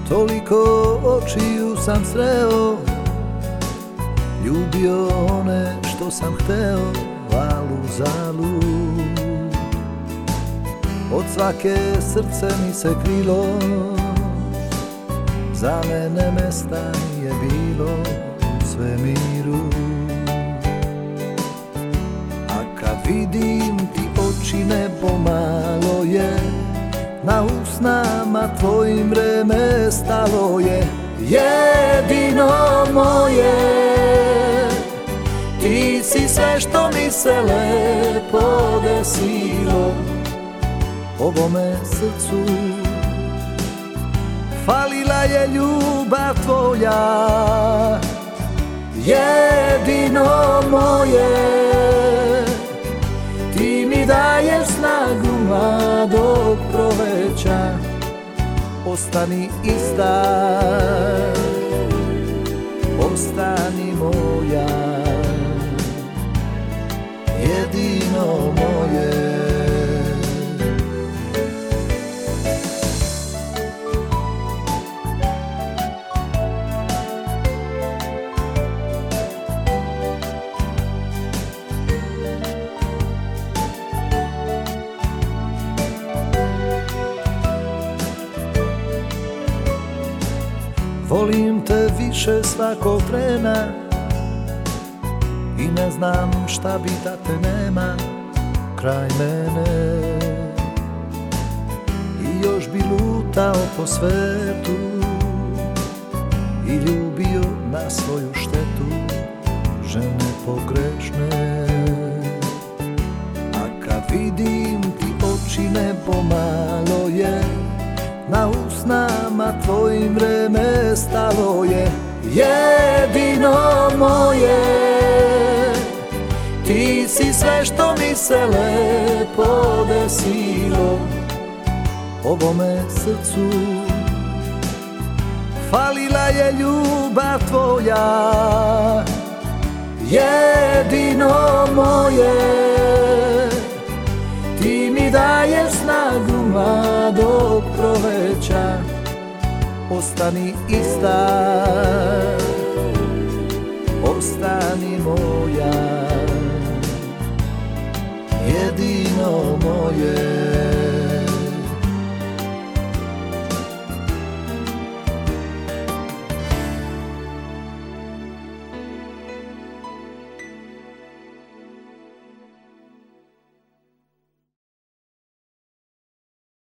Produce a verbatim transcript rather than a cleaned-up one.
Toliko očiju sam sreo, ljubio one što sam hteo, valu zalud. Od svake srce mi se krilo, za mene mesta nije bilo u svemiru. A kad vidim ti oči, nebo malo je, na usnama tvojim vreme stalo je. Jedino moje, ti si sve što mi se lepo desilo. Ovome srcu falila je ljubav tvoja. Jedino moje, ti mi daješ snagu mladog proleća. Ostani ista, ostani moja, jedino moje. Volim te više svakog trena i ne znam šta bi da te nema kraj mene. I još bi lutao po svetu i ljubio na svoju štetu žene pogrešne. A kad vidim ti oči, nebo malo je, na usnama tvojim vreme stalo je. Jedino moje, ti si sve što mi se lepo desilo. Ovome srcu falila je ljubav tvoja. Jedino moje, ti mi daješ snagu mladog proleća. Ostani ista, ostani moja, jedino moje.